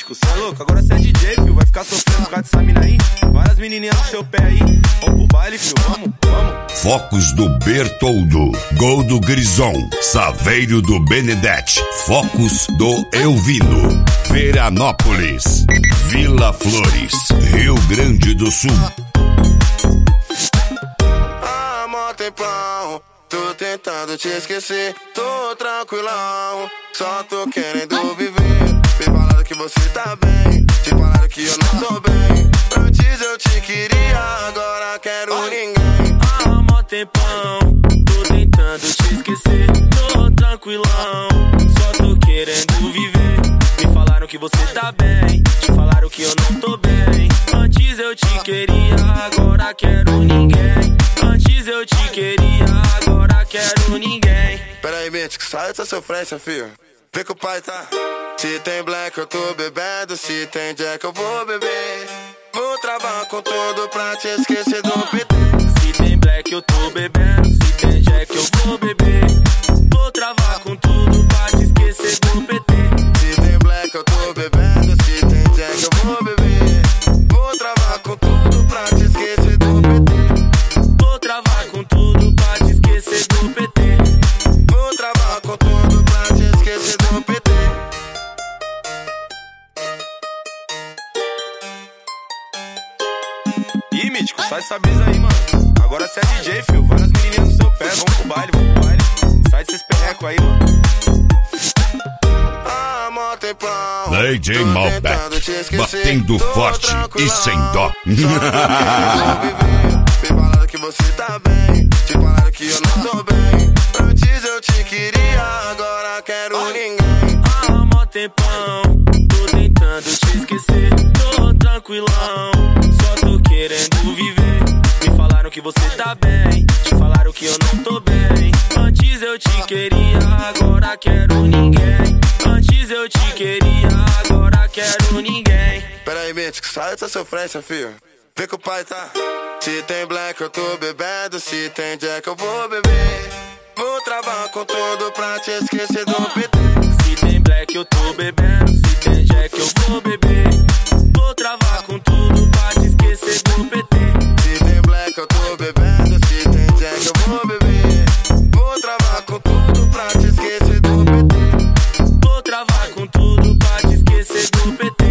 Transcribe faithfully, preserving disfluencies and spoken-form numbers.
mítico, cê é louco, agora cê é D J, fio. Vai ficar sofrendo por causa dessa mina aí? Várias menininhas no seu pé aí. Vamos pro baile, fio, vamos, vamos. Focos do Bertoldo, Gol do Grison, Saveiro do Benedetti, Focos do Elvino, Veranópolis, Vila Flores, Rio Grande do Sul. Há mó tempão, tô tentando te esquecer, tô tranquilão, só tô querendo viver. Me falaram que você tá bem, te falaram que eu não tô bem. Antes eu te queria, agora quero ninguém. Há mó tempão, tô tentando te esquecer, tô tranquilão, só tô querendo viver. Me falaram que você tá bem, te falaram que eu não tô bem. Antes eu te queria, agora quero ninguém. Antes eu te queria, agora quero ninguém. Pera aí, mítico, sai dessa sofrência, filho. Vê que o pai tá. Se tem black eu tô bebendo, se tem jack eu vou beber. Vou travar com tudo pra te esquecer do P T. Se tem black eu tô bebendo, se tem jack eu vou beber. Vou travar com tudo pra te esquecer do P T. Se tem black eu tô bebendo, se tem jack eu vou beber. Vou travar com tudo pra te esquecer do P T. Vou travar com tudo pra te esquecer do P T. Vou travar com tudo pra te esquecer do P T. Ih, mítico, sai dessa brisa aí, mano. Agora cê é D J, fio. Várias menininhas no seu pé. Vamos pro baile, vamos pro baile. Sai desses perrecos aí, mano. Há mó tempão, D J Malbec, batendo forte e sem dó. Me falaram que você tá bem, te falaram que eu não tô bem. Antes eu te queria, agora quero ninguém. Há mó tempão, tô tentando te esquecer, tô tranquilão, só tô querendo viver. Me falaram que você tá bem, te falaram que eu não tô bem. Antes eu te queria, agora quero ninguém. Antes eu te queria, agora quero ninguém. Pera aí, mítico, sai dessa sofrência, filho. Vê que o pai tá. Se tem black eu tô bebendo, se tem jack eu vou beber. Vou travar com tudo pra te esquecer do P T. Se tem black eu tô bebendo, se tem jack eu vou beber. Vou travar com tudo pra te esquecer do P T. Se tem black eu tô bebendo, se tem jack eu vou beber. Vou travar com tudo pra te esquecer do P T. Vou travar com tudo pra te esquecer do P T.